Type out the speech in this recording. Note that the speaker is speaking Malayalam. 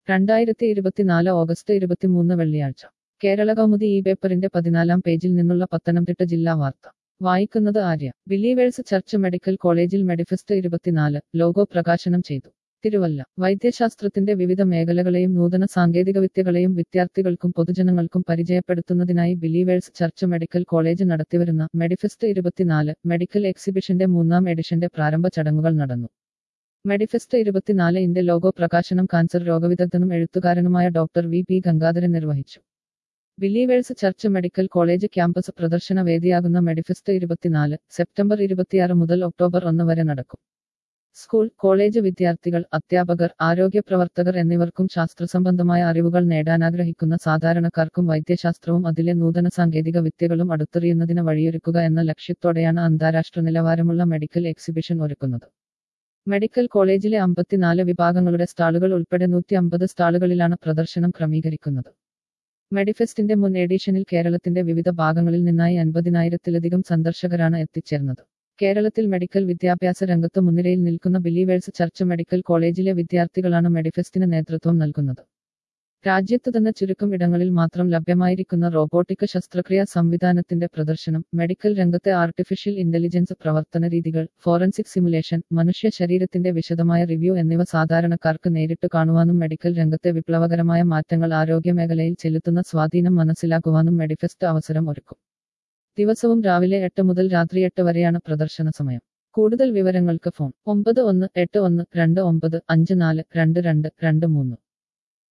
2024 ഓഗസ്റ്റ് 23 വെള്ളിയാഴ്ച കേരള കൗമുദി ഈ പേപ്പറിന്റെ 14-ാം പേജിൽ നിന്നുള്ള പത്തനംതിട്ട ജില്ലാ വാർത്ത വായിക്കുന്നത് ആര്യ. ബിലീവേഴ്സ് ചർച്ച് മെഡിക്കൽ കോളേജിൽ മെഡിഫെസ്റ്റ് 24 ലോഗോ പ്രകാശനം ചെയ്തു. തിരുവല്ല. വൈദ്യശാസ്ത്രത്തിന്റെ വിവിധ മേഖലകളെയും നൂതന സാങ്കേതികവിദ്യകളെയും വിദ്യാർത്ഥികൾക്കും പൊതുജനങ്ങൾക്കും പരിചയപ്പെടുത്തുന്നതിനായി ബിലീവേഴ്സ് ചർച്ച് മെഡിക്കൽ കോളേജ് നടത്തിവരുന്ന മെഡിഫെസ്റ്റ് 24 മെഡിക്കൽ എക്സിബിഷന്റെ 3-ാം എഡിഷന്റെ പ്രാരംഭ ചടങ്ങുകൾ നടന്നു. മെഡിഫെസ്റ്റ് 24 ലോഗോ പ്രകാശനം കാൻസർ രോഗവിദഗ്ധനും എഴുത്തുകാരനുമായ ഡോക്ടർ വി. ഗംഗാധരൻ നിർവഹിച്ചു. Believers Church Medical College campus പ്രദർശന വേദിയാകുന്ന മെഡിഫെസ്റ്റ് 24 സെപ്റ്റംബർ 26 മുതൽ ഒക്ടോബർ 1 വരെ നടക്കും. സ്കൂൾ, കോളേജ് വിദ്യാർത്ഥികൾ, അധ്യാപകർ, ആരോഗ്യപ്രവർത്തകർ എന്നിവർക്കും ശാസ്ത്രസംബന്ധമായ അറിവുകൾ നേടാനാഗ്രഹിക്കുന്ന സാധാരണക്കാർക്കും വൈദ്യശാസ്ത്രവും അതിലെ നൂതന സാങ്കേതിക വിദ്യകളും അടുത്തറിയുന്നതിന് വഴിയൊരുക്കുക എന്ന ലക്ഷ്യത്തോടെയാണ് അന്താരാഷ്ട്ര നിലവാരമുള്ള മെഡിക്കൽ എക്സിബിഷൻ ഒരുക്കുന്നത്. മെഡിക്കൽ കോളേജിലെ 54 വിഭാഗങ്ങളുടെ സ്റ്റാളുകൾ ഉൾപ്പെടെ 150 സ്റ്റാളുകളിലാണ് പ്രദർശനം ക്രമീകരിക്കുന്നത്. മെഡിഫെസ്റ്റിന്റെ മുൻ എഡിഷനിൽ കേരളത്തിന്റെ വിവിധ ഭാഗങ്ങളിൽ നിന്നായി 50,000-ത്തിലധികം സന്ദർശകരാണ് എത്തിച്ചേർന്നത്. കേരളത്തിൽ മെഡിക്കൽ വിദ്യാഭ്യാസ രംഗത്ത് മുൻനിരയിൽ നിൽക്കുന്ന ബിലീവേഴ്സ് ചർച്ച് മെഡിക്കൽ കോളേജിലെ വിദ്യാർത്ഥികളാണ് മെഡിഫെസ്റ്റിന് നേതൃത്വം നൽകുന്നത്. രാജ്യത്ത് തന്നെ ചുരുക്കം ഇടങ്ങളിൽ മാത്രം ലഭ്യമായിരിക്കുന്ന റോബോട്ടിക് ശസ്ത്രക്രിയാ സംവിധാനത്തിന്റെ പ്രദർശനം, മെഡിക്കൽ രംഗത്തെ ആർട്ടിഫിഷ്യൽ ഇന്റലിജൻസ് പ്രവർത്തന രീതികൾ, ഫോറൻസിക് സിമുലേഷൻ, മനുഷ്യ ശരീരത്തിന്റെ വിശദമായ റിവ്യൂ എന്നിവ സാധാരണക്കാർക്ക് നേരിട്ട് കാണുവാനും മെഡിക്കൽ രംഗത്തെ വിപ്ലവകരമായ മാറ്റങ്ങൾ ആരോഗ്യമേഖലയിൽ ചെലുത്തുന്ന സ്വാധീനം മനസ്സിലാക്കുവാനും മെഡിഫെസ്റ്റ് അവസരം ഒരുക്കും. ദിവസവും രാവിലെ 8 മുതൽ രാത്രി 8 വരെയാണ് പ്രദർശന സമയം. കൂടുതൽ വിവരങ്ങൾക്ക് ഫോൺ 918129542223.